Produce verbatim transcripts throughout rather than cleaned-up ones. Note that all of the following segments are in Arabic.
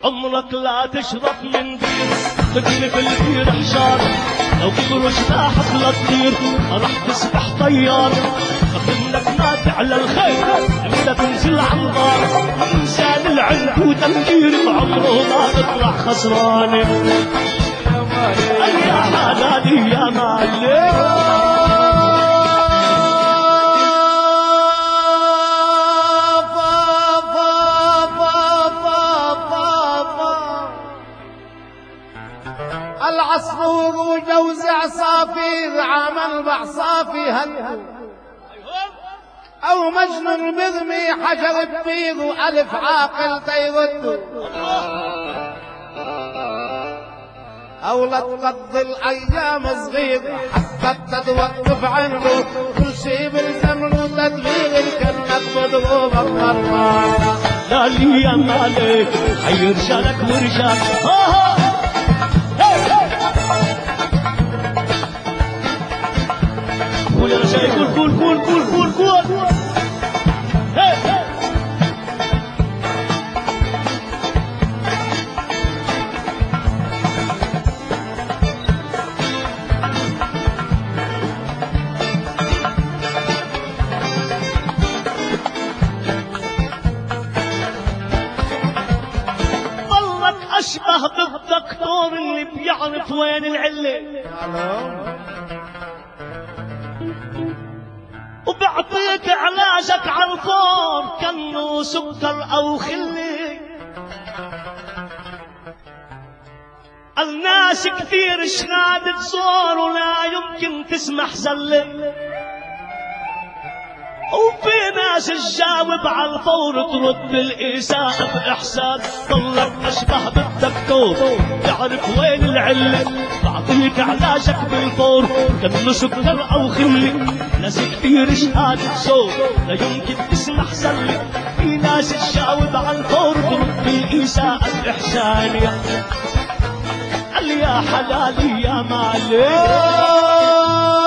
عمرك لا تشرب من بير تقلب البير حجار، لو قرش لا حفلة تطير راح تسبح طيار. خف انك ما تعلى الخير انت تنزل عالغار، انسان العند وتفكير بعمره ما تطلع خسران. يا حلالي يا معلم العصفور وجوز عصافير عمل بعصافي هدو، او مجنون برمي حجر ببيض والف عاقل تيرد، او لا تقضي الايام صغير حتى توقف عنده كل شي بالزمن وتدبير الكلمة مضروبة بمرة. لا لي يا مالك حي رجالك ورجال قول يا رجال قول قول قول قول قول قول أشبه بالدكتور اللي بيعرف وين العلة وبعطيك علاجك عالفور كأنه سكر أو خلة. الناس كثير شهادة تزور ولا يمكن تسمح زلة، وفي ناس تجاوب على الفور ترد الإساءة بإحسان. ضلك أشبه بالدكتور تعرف وين العلة، بعطيك علاجك بالفور كأنه سكر أو خلة. ناس كثير شهادة صوت لا يمكن تسمح زلة، في ناس تجاوب على الفور ترد الإساءة بإحسان. قال يا حلالي يا معلم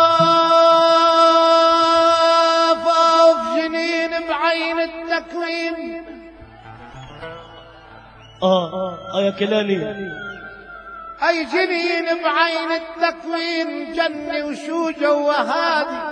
التكوين. اه اه يا كلاني اي جنين بعين التكوين جنة وشوجة وهادي،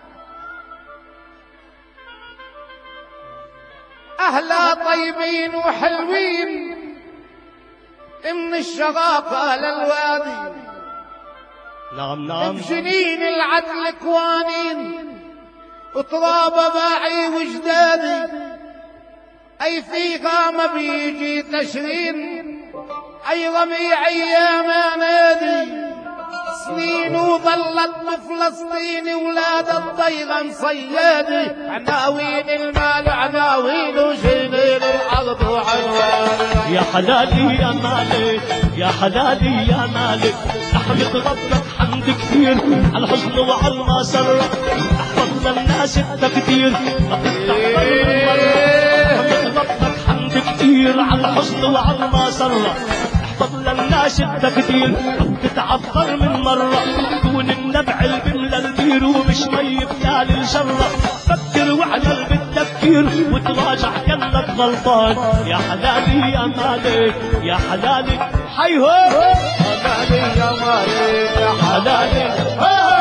اهلا طيبين وحلوين من الشغافة للوادي. نعم نعم بجنين العدل كوانين وتراب باعي وجدادي، اي فيها ما بيجي تشرين اي رمي ايام نادي. سنين وظلت بفلسطين ولاد الطيغة صيادي، عناوين المال عناوين وجنين الارض وعنوان. يا حلالي يا مالك يا حلالي يا مالك احمد ربك حمد كثير على الحزن وعلى المسر، احفظ للناس التقدير احمد ربك حمد كثير على الحزن وعلى المسر، احفظ للناس التقدير. تتعفر من مرة دون النبع البملى البير ومش مي بتالي الجرة. فكر واعمل بالتفكير وتراجع كأنك غلطان. يا حلالي يا مالك يا حلالي حيهو حلالي يا مالك يا حلالي.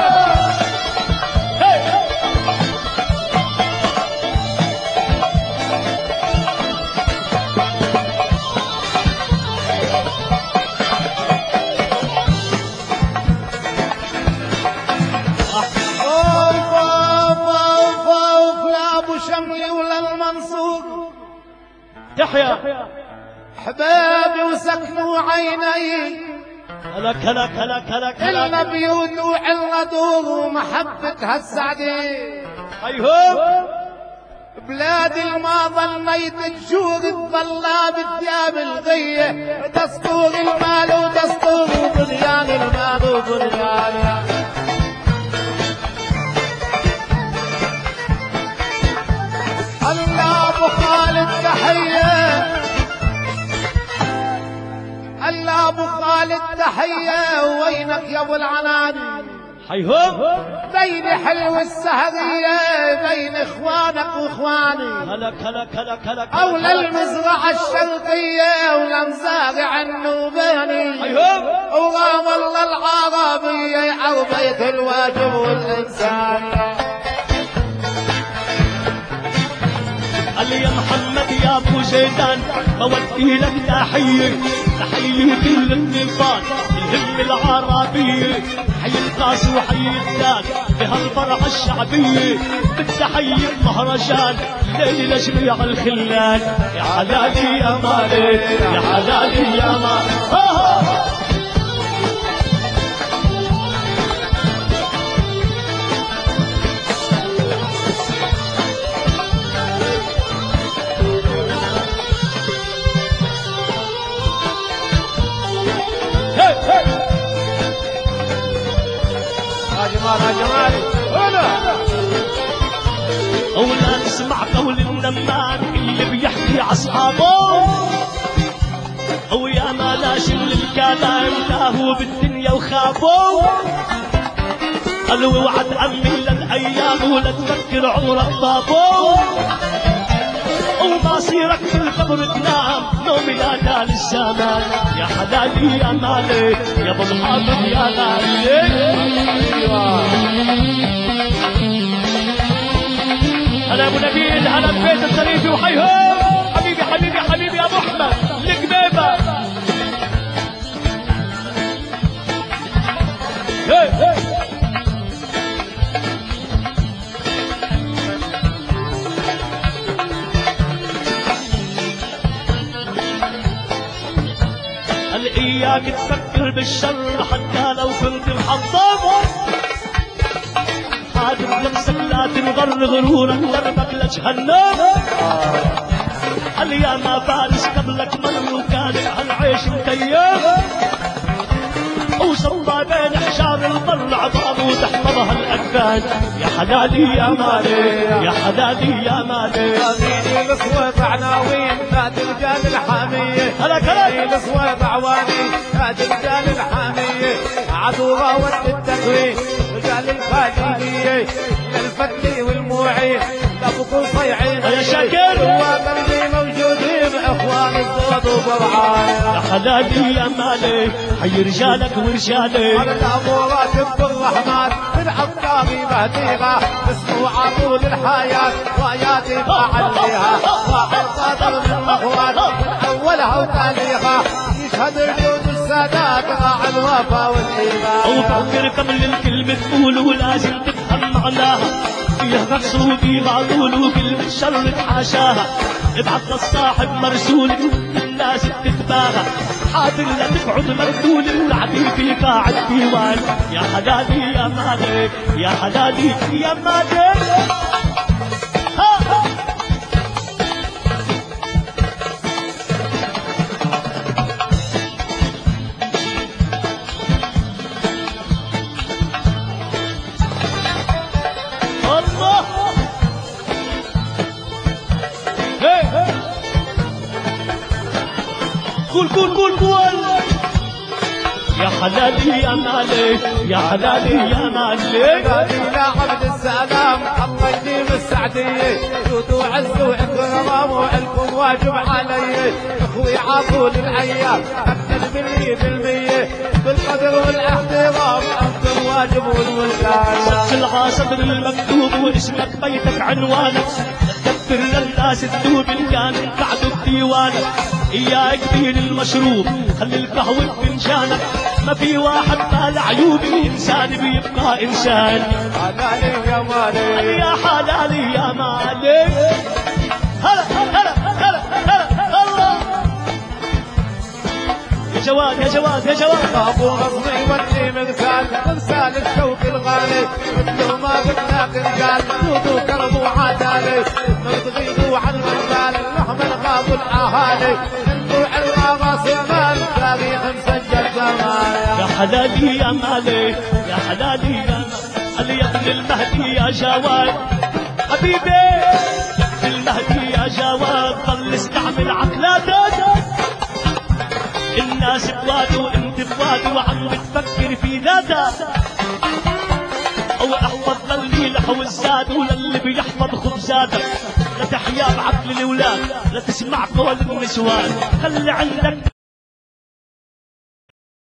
يحيى حبابي وسكنوا عيني هلك هلك هلك هلك إلا بيوت وعلة دور ومحبة هالسعدين. أيهو بلادي ما ظنيت تجور تظلى بالثياب الغية، دستور المال ودستور وبنيان المال وبنيان. الله ابو خالد تحية، الله ابو خالد تحية، وينك يا ابو العنان؟ حيهو بين حلو السهرية بين اخوانك واخواني، هلك هلك هلك هلك او للمزرعة الشرقية ولا العربية عربية الواجب والإنسان. قال يا محمد يا ابو زيدان بودي لك تحيه تحيه كل النيبان الهم العربيه حي القاس وحي الدان بهالفرحه الشعبيه بالتحيه بمهرجان ليلي لجميع الخلان يا حلالي يا مالي يا حلالي يا مالي. يا جمال هنا ولا نسمع قول النمان اللي بيحكي عصحابه ويا ما ناشل الكلام تاهوا بالدنيا وخافوا قالوا وعد امي للايام ولا تفكر عمرك بابو ومصيرك في القبر تنام نومي لا دال الزمان يا حلالي يا مالي يا ابو محمد يا غالي. هلا ابو نبيل هلا ببيت الصريفي وحيهم حبيبي حبيبي حبيبي يا ابو احمد القبيبه. هي هي قال اياك تفكر بالشر حتى لو كنت محضر حاضر نفسك لا تنغر غرورك دربك لجهنم. قال يا ما فارس قبلك مر وكان هالعيش مكيف وصلى بين حجار البر عظام وتحفظها الاكفان يا حلالي يا مالي يا حلالي يا مالي. اميني الصويب عناوين ناد الجان الحاميه هلا كلام الصويب عواني ناد الجان الحاميه عدو راود التكوين رجال الفاديه للفتي والموعين لابو صيعين يا شاكر وقلبي موجودين اخوان الصوت وبرعايه يا حلالي يا مالي حي رجالك ورجالي. على الامورات بالرحمن بالعطاري مهديها اسمه عطول الحياه واياتي معليها واحد قادر من الاخوان اولها وتاليها يشهد الجود السادات مع الوفا والايمان. وفكر قبل الكلمه تقول ولازم تفهم معناها فيها نقص وفيها عدول وكلمه شر تحاشاها ابعث للصاحب مرسول الناس بتتباهى حاضر لا تقعد مردول العديل في قاعد ديوان يا حلالي يا مالك يا حلالي يا مالك. الله قول قول قول قول يا حلالي يا مالي يا حلالي يا مالي. يا عبد السلام الله يديم السعديه جود وعز واكرام وعلكم واجب علي اخوي عطول الايام اكد بالمية بالمية بالقدر والاحترام انتم واجب والولايه. سجل عاصبر المكتوب واسمك بيتك عنوانك تكبر للناس تدوب ان كان قعدوا بديوانك اياك دين المشروب خلي القهوة بفنجانك ما في واحد مال عيوب الانسان بيبقى انسان. حلالي يا مالي يا حلالي يا مالي. هلا هلا هلا هلا الله يا جواد يا جواد يا جواد. ابو غصني ودي مثال تمثال الشوق الغالي مثل ما قلنا قال جودوا كرم وعدالي نرتغيبوا عن الغزال نحمل غاب الاهالي انتو على راس مال تاريخ مسجل زمان. يا حلالي يا مالي يا حلالي يا مالي يا ابن المهدي يا جواد حبيبي يا ابن المهدي يا جواد ضل استعمل عقلاتك الناس بواد وانت بواد وعم بتفكر في ذاتك او احفظ للي لحو الزاد وللي بيحفظ خبزاتك لا تحيا بعقل الاولاد لا تسمع قول النسوان خلي عندك